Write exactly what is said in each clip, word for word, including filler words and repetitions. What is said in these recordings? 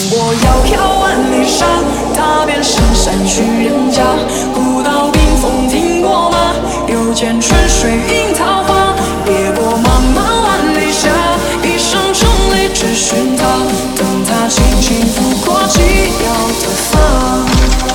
过遥遥万里沙，踏遍深山去人家。古道冰封听过吗？又见春水映桃花。别过茫茫万里沙，一生中泪只寻他。等他轻轻拂过寂寥的发。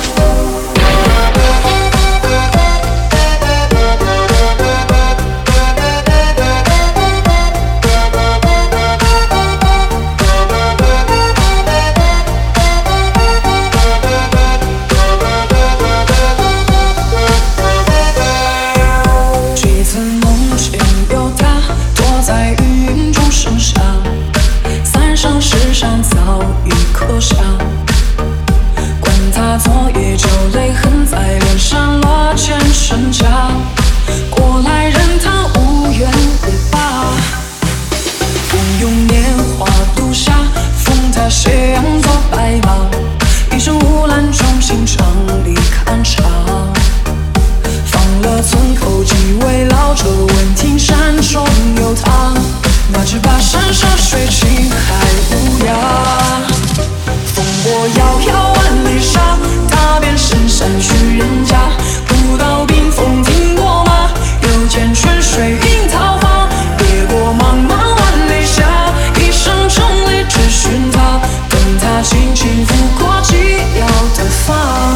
世上早已刻下，管他昨夜酒泪痕在脸上落千身家。过来人他无缘也罢，不用年华赌下，封他斜阳做白马。一生无澜中心场里看茶，放了村口几位老者，闻听山中有他。那只把山沙水青海无涯，风过遥遥万里沙，踏遍深山去人家。古道冰封听过吗？又见春水映桃花。别过茫茫万里沙，一生中泪只寻他。等他轻轻拂过寂寥的发。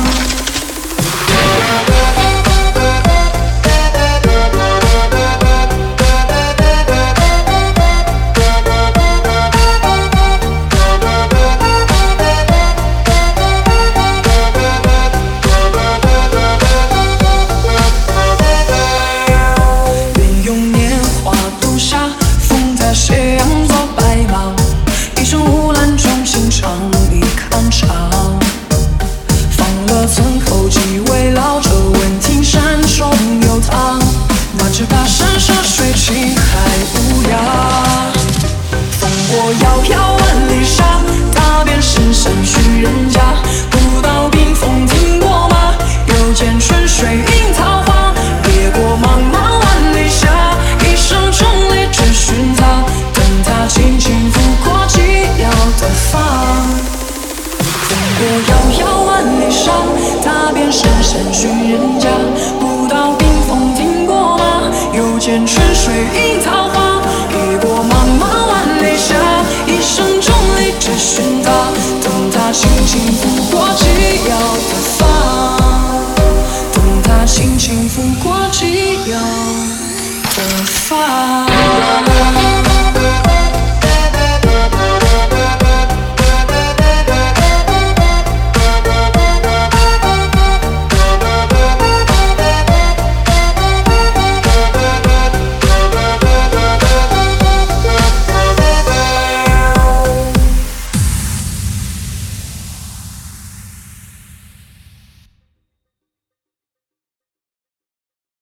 斜阳做白马，一生无澜中心场里看茶。放了村口几位老者，闻听山中有他。那只把山沙水青海无涯，风过遥遥万里沙，踏遍深山去人家。古道冰封听过吗？又见春水映桃花。别过茫茫万里沙，一生中泪只寻他。轻轻拂过寂寥的发，风过遥遥万里沙，踏遍深山去人家。古道冰封听过吗？又见春水映桃花。别过茫茫万里沙，一生中泪只寻他。等他轻轻拂